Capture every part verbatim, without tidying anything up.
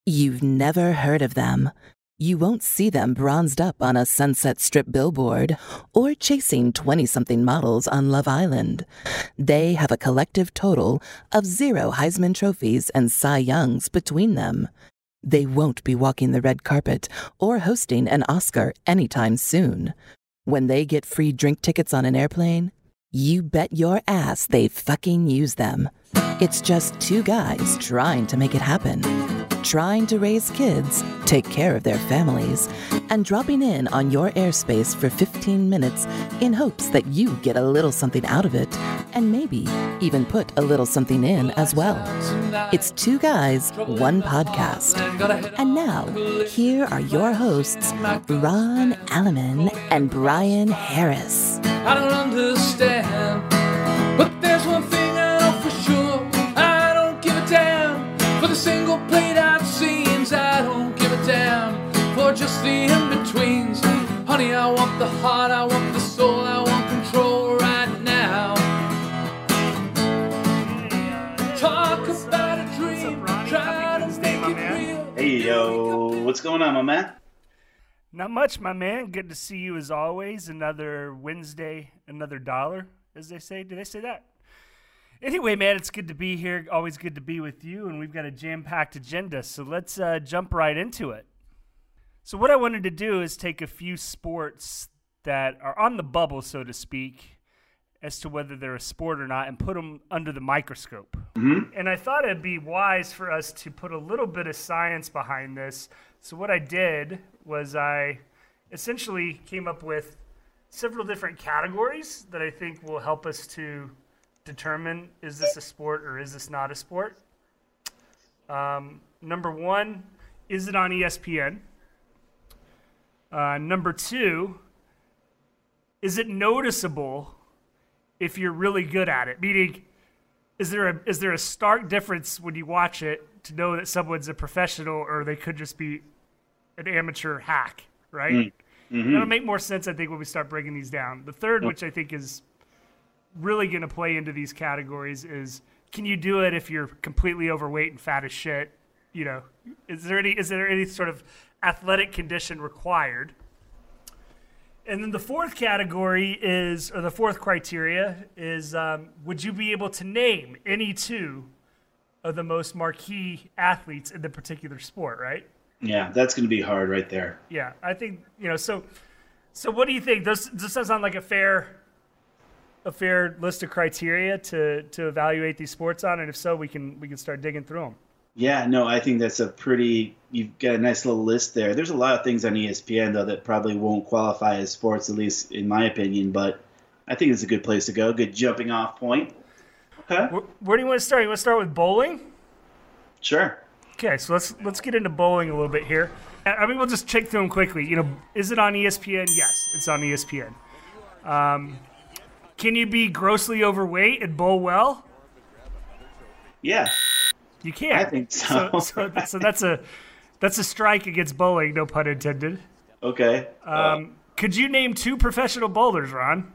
You've never heard of them. You won't see them bronzed up on a Sunset Strip billboard or chasing twenty-something models on Love Island. They have a collective total of zero Heisman Trophies and Cy Youngs between them. They won't be walking the red carpet or hosting an Oscar anytime soon. When they get free drink tickets on an airplane, you bet your ass they fucking use them. It's just two guys trying to make it happen. Trying to raise kids, take care of their families, and dropping in on your airspace for fifteen minutes in hopes that you get a little something out of it and maybe even put a little something in as well. It's Two Guys, One Podcast. And now, here are your hosts, Ron Alleman and Brian Harris. I don't understand, but there's one thing I know for sure. I don't give a damn for the single plate I've seen. I don't give a damn for just the in-betweens. Honey, I want the heart, I want the soul, I want control right now. Talk about a dream, try to make it real. Hey, yo, what's going on, my man? Not much, my man. Good to see you as always. Another Wednesday, another dollar, as they say. Did they say that? Anyway, man, it's good to be here. Always good to be with you, and we've got a jam-packed agenda, so let's uh, jump right into it. So what I wanted to do is take a few sports that are on the bubble, so to speak, as to whether they're a sport or not, and put them under the microscope. Mm-hmm. And I thought it'd be wise for us to put a little bit of science behind this. So what I did was I essentially came up with several different categories that I think will help us to determine, is this a sport or is this not a sport? Um, number one, is it on E S P N? Uh, number two, is it noticeable if you're really good at it? Meaning, is there a is there a stark difference when you watch it to know that someone's a professional or they could just be an amateur hack, right? Mm-hmm. That'll make more sense, I think, when we start breaking these down. The third, which I think is really going to play into these categories, is can you do it if you're completely overweight and fat as shit? You know, is there any is there any sort of athletic condition required? And then the fourth category is, or the fourth criteria is, um, would you be able to name any two of the most marquee athletes in the particular sport, right? Yeah, that's going to be hard right there. Yeah, I think, you know, so so what do you think? Does, does this sound like a fair a fair list of criteria to, to evaluate these sports on? And if so, we can we can start digging through them. Yeah, no, I think that's a pretty, you've got a nice little list there. There's a lot of things on E S P N, though, that probably won't qualify as sports, at least in my opinion, but I think it's a good place to go, good jumping off point. Okay. Where, where do you want to start? You want to start with bowling? Sure. Okay, so let's let's get into bowling a little bit here. I mean, we'll just check through them quickly. You know, is it on E S P N? Yes, it's on E S P N. Um, can you be grossly overweight and bowl well? Yeah. You can. I think so. So, so, so that's a that's a strike against bowling, no pun intended. Okay. Um, uh, could you name two professional bowlers, Ron?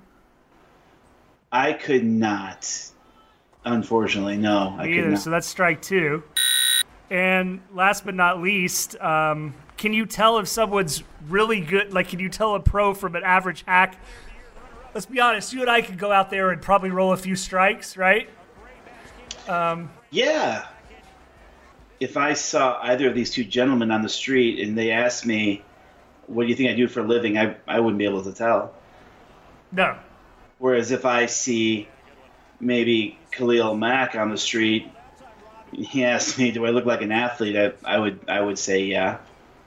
I could not. Unfortunately, no. I Me could either. not. So that's strike two. And last but not least, um, can you tell if someone's really good? Like, can you tell a pro from an average hack? Let's be honest. You and I could go out there and probably roll a few strikes, right? Um, yeah. If I saw either of these two gentlemen on the street and they asked me, what do you think I do for a living, I, I wouldn't be able to tell. No. Whereas if I see maybe Khalil Mack on the street, he asked me, do I look like an athlete, I, I would I would say yeah.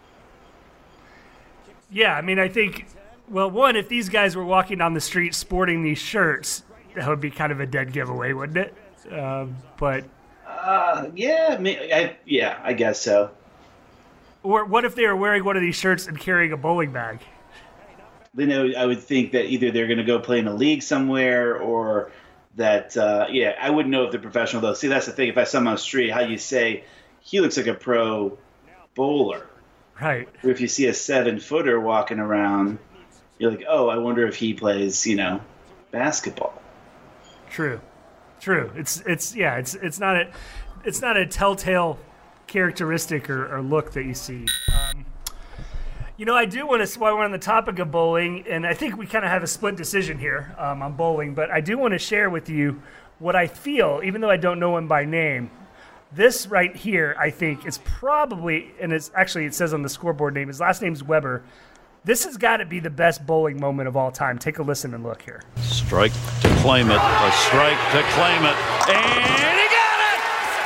Yeah, I mean, I think, well, one, if these guys were walking down the street sporting these shirts, that would be kind of a dead giveaway, wouldn't it? Um, but... Uh, yeah, I, yeah, I guess so. Or what if they were wearing one of these shirts and carrying a bowling bag? Then I would, I would think that either they're going to go play in a league somewhere, or that, uh, yeah, I wouldn't know if they're professional, though. See, that's the thing. If I saw them on the street, how you say, he looks like a pro bowler. Right. Or if you see a seven-footer walking around, you're like, oh, I wonder if he plays, you know, basketball. True. True. It's it's yeah. It's it's not a it's not a telltale characteristic or, or look that you see. Um, you know, I do want to, while we're on the topic of bowling, and I think we kind of have a split decision here um, on bowling, but I do want to share with you what I feel, even though I don't know him by name. This right here, I think, is probably, and it's actually, it says on the scoreboard name, his last name's Weber. This has got to be the best bowling moment of all time. Take a listen and look here. Strike to claim it, a strike to claim it, and he got it!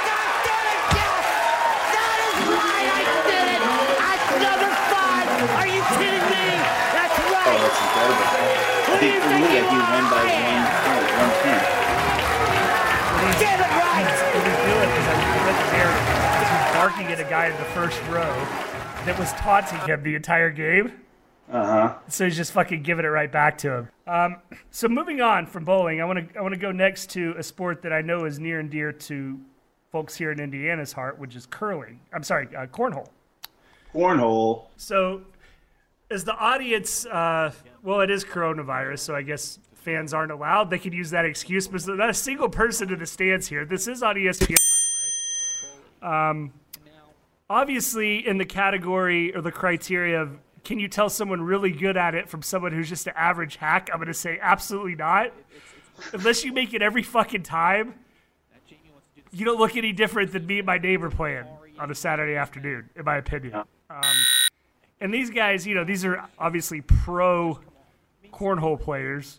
That is why I did it! At number five! Are you kidding me? That's right! Oh, that's incredible. I think for me, he won by one point, one ten. Get it right! What he's doing is I read the narrative. He's barking at a guy in the first row that was taunting him the entire game. Uh-huh. So he's just fucking giving it right back to him. Um, so moving on from bowling, I want to I want to go next to a sport that I know is near and dear to folks here in Indiana's heart, which is curling. I'm sorry, uh, cornhole. Cornhole. So as the audience, uh, well, it is coronavirus, so I guess fans aren't allowed. They could use that excuse, but there's not a single person in the stands here. This is on E S P N, by the way. Um, obviously, in the category or the criteria of can you tell someone really good at it from someone who's just an average hack? I'm going to say absolutely not. Unless you make it every fucking time, you don't look any different than me and my neighbor playing on a Saturday afternoon, in my opinion. Um, and these guys, you know, these are obviously pro cornhole players.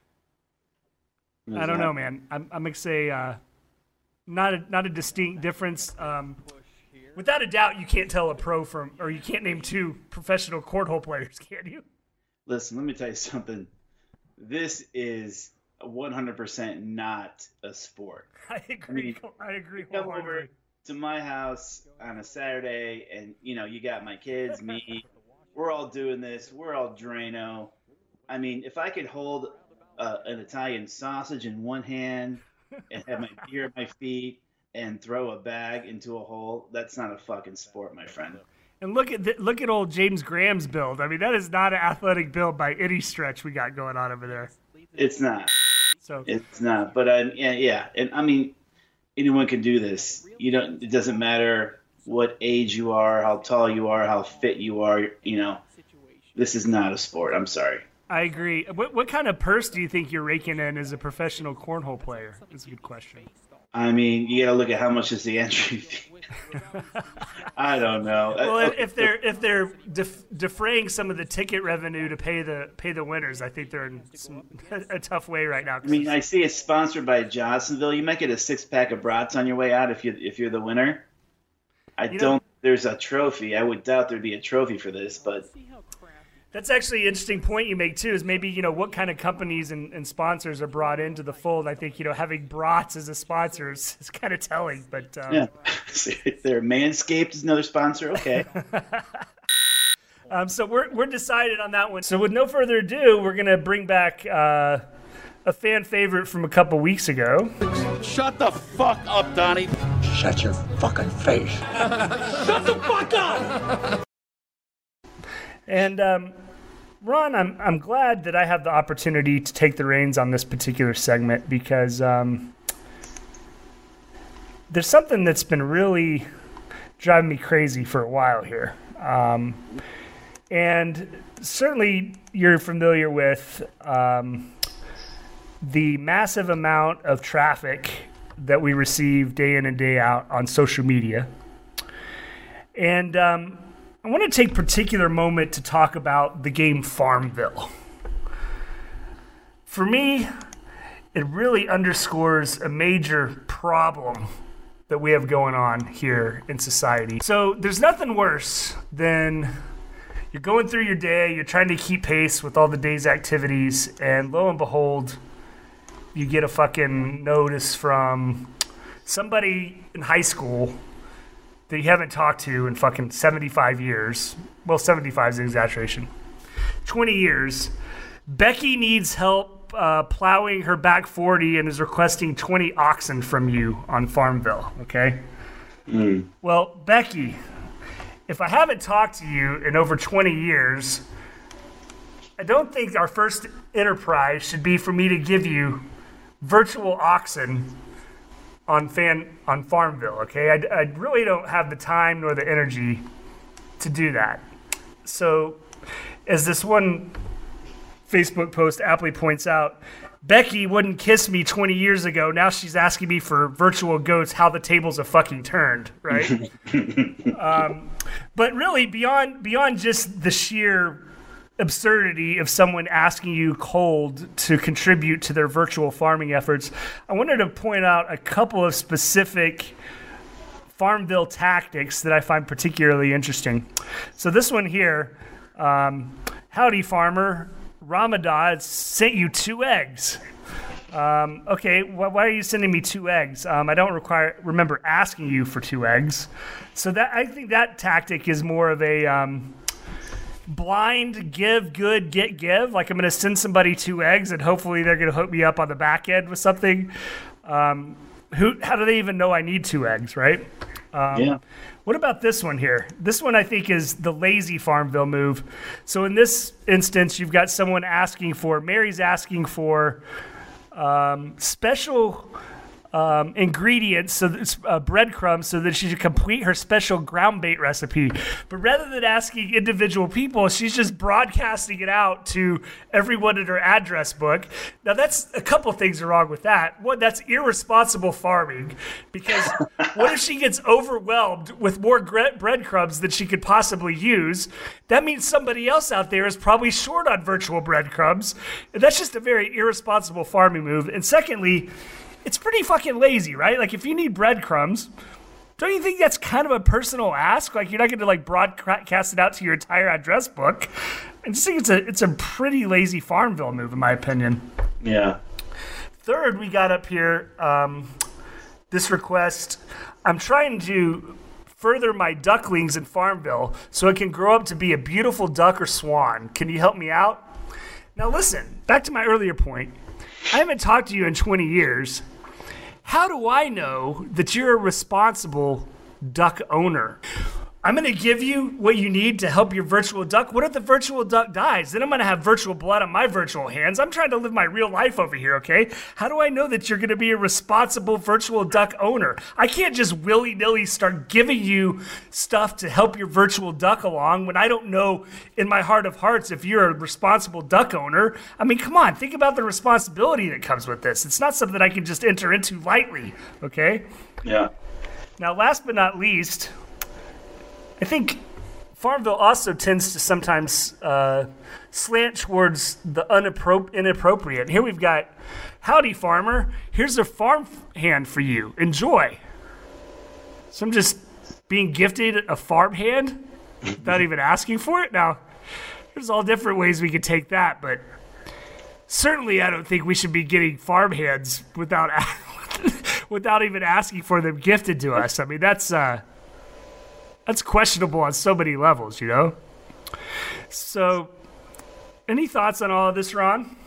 I don't know, man. I'm, I'm going to say uh, not a, not a distinct difference. Um, Without a doubt, you can't tell a pro from, or you can't name two professional cornhole players, can you? Listen, let me tell you something. This is one hundred percent not a sport. I agree. I, mean, I agree. Come over to my house on a Saturday, and you know, you got my kids, me. We're all doing this. We're all Drano. I mean, if I could hold uh, an Italian sausage in one hand and have my beer at my feet and throw a bag into a hole, that's not a fucking sport, my friend. And look at the, look at old James Graham's build. I mean, that is not an athletic build by any stretch we got going on over there. It's not. So it's not. But uh, yeah, yeah, and I mean, anyone can do this. You don't. It doesn't matter what age you are, how tall you are, how fit you are. You know, this is not a sport. I'm sorry. I agree. What what kind of purse do you think you're raking in as a professional cornhole player? That's a good question. I mean, you got to look at how much is the entry fee. I don't know. Well, if they're if they're def- defraying some of the ticket revenue to pay the pay the winners, I think they're in some, a tough way right now. I mean, I see it's sponsored by Johnsonville. You might get a six pack of brats on your way out if you if you're the winner. I you don't. Know, there's a trophy. I would doubt there'd be a trophy for this, but. That's actually an interesting point you make, too, is maybe, you know, what kind of companies and, and sponsors are brought into the fold. I think, you know, having brats as a sponsor is, is kind of telling. But um, yeah, they're Manscaped is another sponsor. Okay. um, so we're we're decided on that one. So with no further ado, we're going to bring back uh, a fan favorite from a couple weeks ago. Shut the fuck up, Donnie. Shut your fucking face. Shut the fuck up! And, um... Ron, I'm I'm glad that I have the opportunity to take the reins on this particular segment because um, there's something that's been really driving me crazy for a while here. Um, and certainly you're familiar with um, the massive amount of traffic that we receive day in and day out on social media. And um I want to take a particular moment to talk about the game Farmville. For me, it really underscores a major problem that we have going on here in society. So there's nothing worse than you're going through your day, you're trying to keep pace with all the day's activities, and lo and behold, you get a fucking notice from somebody in high school that you haven't talked to in fucking seventy-five years. Well, seventy-five is an exaggeration. twenty years. Becky needs help uh, plowing her back forty and is requesting twenty oxen from you on Farmville, okay? Mm. Well, Becky, if I haven't talked to you in over twenty years, I don't think our first enterprise should be for me to give you virtual oxen on fan on Farmville. Okay, I, I really don't have the time nor the energy to do that. So, as this one Facebook post aptly points out, Becky wouldn't kiss me twenty years ago. Now she's asking me for virtual goats. How the tables have fucking turned, right? um, but really, beyond beyond just the sheer absurdity of someone asking you cold to contribute to their virtual farming efforts, I wanted to point out a couple of specific Farmville tactics that I find particularly interesting. So this one here, um, howdy farmer, Ramadan sent you two eggs. Um, okay, wh- why are you sending me two eggs? Um, I don't require remember asking you for two eggs. So that I think that tactic is more of a um, blind give, good, get, give. Like I'm going to send somebody two eggs and hopefully they're going to hook me up on the back end with something. Um, who? How do they even know I need two eggs, right? Um, yeah. What about this one here? This one I think is the lazy Farmville move. So in this instance, you've got someone asking for, Mary's asking for um, special um, ingredients, so that, uh, breadcrumbs, so that she should complete her special ground bait recipe. But rather than asking individual people, she's just broadcasting it out to everyone in her address book. Now, that's a couple things are wrong with that. One, that's irresponsible farming, because what if she gets overwhelmed with more bre- breadcrumbs than she could possibly use? That means somebody else out there is probably short on virtual breadcrumbs. And that's just a very irresponsible farming move. And secondly, it's pretty fucking lazy, right? Like, if you need breadcrumbs, don't you think that's kind of a personal ask? Like, you're not going to, like, broadcast it out to your entire address book. I just think it's a it's a pretty lazy Farmville move, in my opinion. Yeah. Third, we got up here um, this request. I'm trying to further my ducklings in Farmville so it can grow up to be a beautiful duck or swan. Can you help me out? Now, listen, back to my earlier point. I haven't talked to you in twenty years. How do I know that you're a responsible duck owner? I'm going to give you what you need to help your virtual duck. What if the virtual duck dies? Then I'm going to have virtual blood on my virtual hands. I'm trying to live my real life over here, okay? How do I know that you're going to be a responsible virtual duck owner? I can't just willy-nilly start giving you stuff to help your virtual duck along when I don't know in my heart of hearts if you're a responsible duck owner. I mean, come on, think about the responsibility that comes with this. It's not something I can just enter into lightly, okay? Yeah. Now, last but not least, I think Farmville also tends to sometimes uh, slant towards the unappro- inappropriate. Here we've got, howdy farmer, here's a farm hand for you. Enjoy. So I'm just being gifted a farm hand without even asking for it. Now, there's all different ways we could take that, but certainly I don't think we should be getting farm hands without without even asking for them gifted to us. I mean, that's... Uh, That's questionable on so many levels, you know? So, any thoughts on all of this, Ron?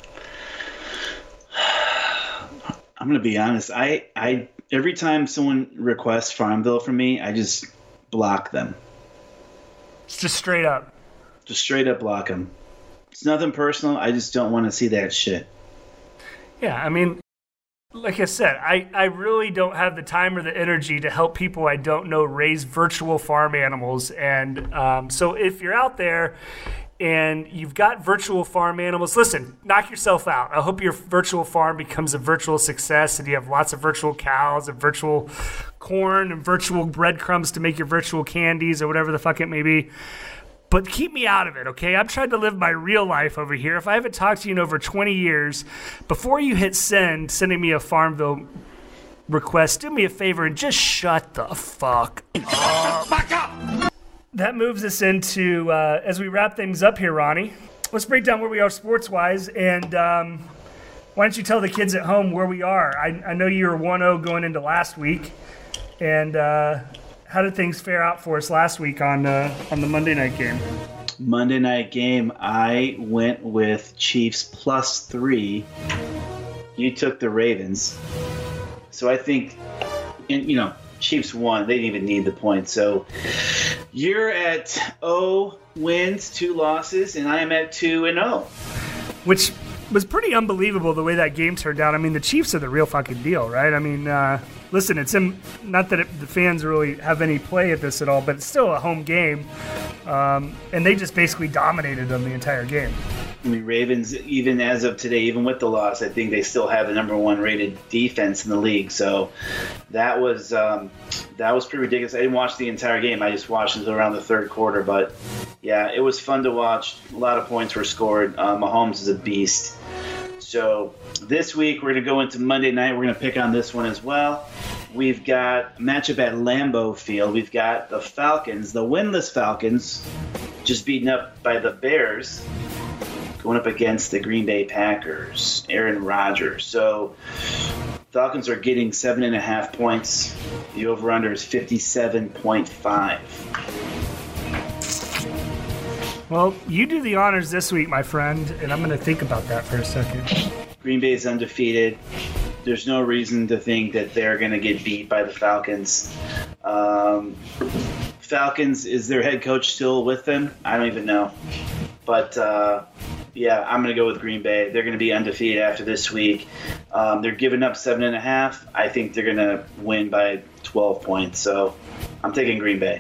I'm going to be honest. I, I every time someone requests Farmville from me, I just block them. It's just straight up. Just straight up block them. It's nothing personal. I just don't want to see that shit. Yeah, I mean, like I said, I, I really don't have the time or the energy to help people I don't know raise virtual farm animals. And um, so if you're out there and you've got virtual farm animals, listen, knock yourself out. I hope your virtual farm becomes a virtual success and you have lots of virtual cows and virtual corn and virtual breadcrumbs to make your virtual candies or whatever the fuck it may be. But keep me out of it, okay? I'm trying to live my real life over here. If I haven't talked to you in over twenty years, before you hit send, sending me a Farmville request, do me a favor and just shut the fuck up. Back up! That moves us into, uh, as we wrap things up here, Ronnie, let's break down where we are sports-wise, and um, why don't you tell the kids at home where we are? I, I know you were one oh going into last week, and... Uh, How did things fare out for us last week on uh, on the Monday night game? Monday night game, I went with Chiefs plus three. You took the Ravens. So I think, and you know, Chiefs won. They didn't even need the point. So you're at oh wins, two losses, and I am at two and oh. Which was pretty unbelievable the way that game turned out. I mean, the Chiefs are the real fucking deal, right? I mean, uh, listen, it's in, not that it, the fans really have any play at this at all, but it's still a home game. Um, and they just basically dominated them the entire game. I mean, Ravens, even as of today, even with the loss, I think they still have the number one rated defense in the league. So that was um, that was pretty ridiculous. I didn't watch the entire game. I just watched until around the third quarter. But, yeah, it was fun to watch. A lot of points were scored. Uh, Mahomes is a beast. So this week we're going to go into Monday night. We're going to pick on this one as well. We've got a matchup at Lambeau Field. We've got the Falcons, the winless Falcons, just beaten up by the Bears, going up against the Green Bay Packers, Aaron Rodgers. So Falcons are getting seven and a half points. The over-under is fifty-seven point five. Well, you do the honors this week, my friend, and I'm going to think about that for a second. Green Bay is undefeated. There's no reason to think that they're going to get beat by the Falcons. Um, Falcons, is their head coach still with them? I don't even know. But, uh, yeah, I'm going to go with Green Bay. They're going to be undefeated after this week. Um, they're giving up seven and a half. I think they're going to win by twelve points. So I'm taking Green Bay.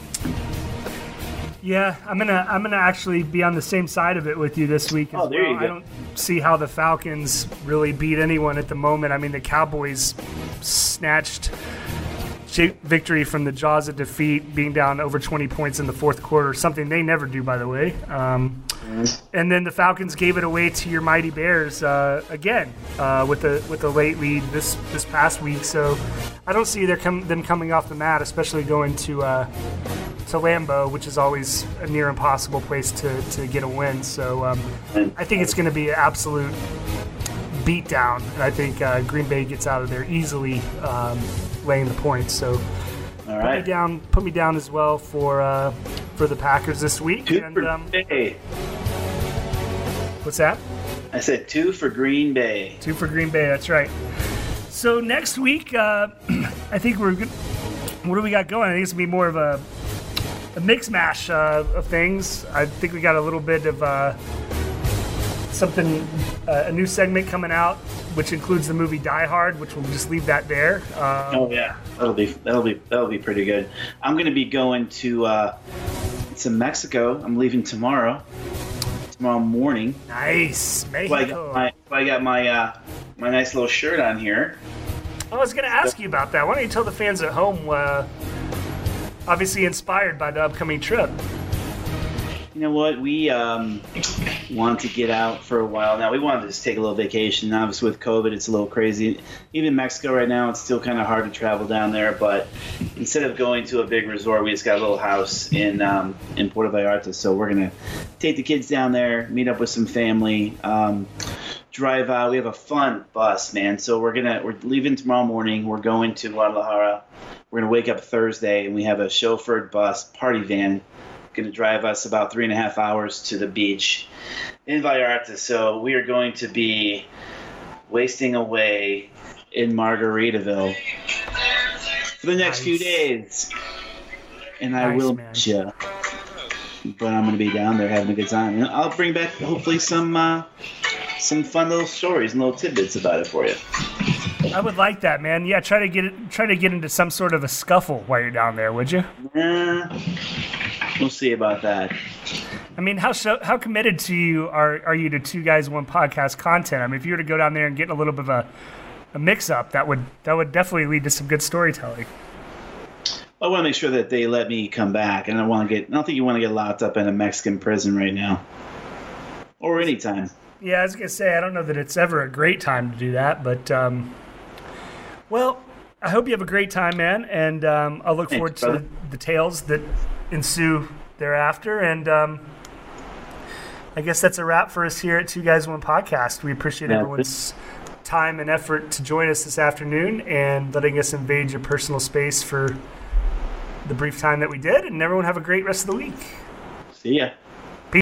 Yeah, I'm gonna I'm gonna actually be on the same side of it with you this week as oh, there well. You go. I don't see how the Falcons really beat anyone at the moment. I mean, the Cowboys snatched victory from the jaws of defeat, being down over twenty points in the fourth quarter, something they never do, by the way. Um, and then the Falcons gave it away to your mighty Bears uh, again uh, with a with a late lead this this past week. So I don't see their com- them coming off the mat, especially going to uh, to Lambeau, which is always a near impossible place to, to get a win. So um, I think it's going to be an absolute beatdown, and I think uh, Green Bay gets out of there easily, um, laying the points. So all right. put me down, put me down as well for uh, for the Packers this week. Two and, for um, Bay. What's that? I said two for Green Bay. Two for Green Bay. That's right. So next week, uh, I think we're good. What do we got going? I think it's gonna be more of a a mix mash uh, of things. I think we got a little bit of uh, something, uh, a new segment coming out, which includes the movie Die Hard, which we'll just leave that there. Um, oh yeah, that'll be that'll be that'll be pretty good. I'm going to be going to uh, to Mexico. I'm leaving tomorrow. Tomorrow morning. Nice, Mexico. Well, I got my, well, I got my, uh, my nice little shirt on here. I was going to ask you about that. Why don't you tell the fans at home? Uh, obviously inspired by the upcoming trip. You know what? We um, want to get out for a while now. We wanted to just take a little vacation. Obviously, with COVID, it's a little crazy. Even Mexico right now, it's still kind of hard to travel down there. But instead of going to a big resort, we just got a little house in um, in Puerto Vallarta. So we're gonna take the kids down there, meet up with some family, um, drive out. We have a fun bus, man. So we're gonna we're leaving tomorrow morning. We're going to Guadalajara. We're gonna wake up Thursday, and we have a chauffeured bus party van. Going to drive us about three and a half hours to the beach in Vallarta. So we are going to be wasting away in Margaritaville for the next nice. few days. And I nice, will miss you. But I'm going to be down there having a good time. And I'll bring back hopefully some uh, some fun little stories and little tidbits about it for you. I would like that, man. Yeah, try to get it, try to get into some sort of a scuffle while you're down there, would you? Yeah. We'll see about that. I mean, how so, how committed to you are are you to Two Guys One Podcast content? I mean, if you were to go down there and get a little bit of a, a mix up, that would that would definitely lead to some good storytelling. I want to make sure that they let me come back, and I want to get. I don't think you want to get locked up in a Mexican prison right now, or anytime. Yeah, I was gonna say I don't know that it's ever a great time to do that, but um, well, I hope you have a great time, man, and um, I'll look Thanks, forward to brother. the tales that ensue thereafter. And um, I guess that's a wrap for us here at Two Guys One Podcast. We appreciate yeah, everyone's time and effort to join us this afternoon and letting us invade your personal space for the brief time that we did. And everyone have a great rest of the week. See ya.